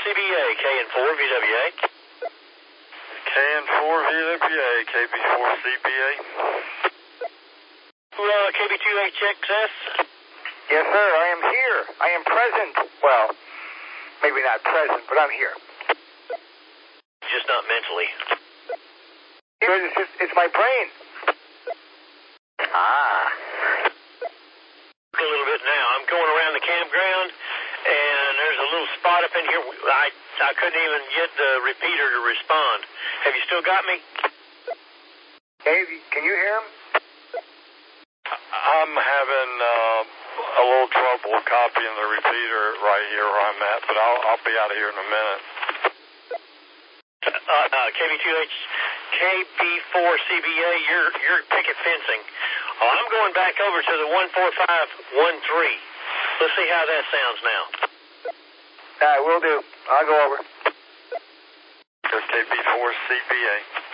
CBA, KN4 VWA. KN4 VWA, KB4 CBA. KB2HXS. Yes, sir, I am here. I am present. Well, maybe not present, but I'm here. Just not mentally. It's my brain. Ah. A little bit now. I'm going around the campground, and there's a little spot up in here. I couldn't even get the repeater to respond. Have you still got me? Dave, can you hear him? I'm having a little trouble copying the repeater right here where I'm at, but I'll be out of here in a minute. KB4 CBA, you're picket fencing. I'm going back over to the 14513. Let's see how that sounds now. Will do. I'll go over. KB4 CBA.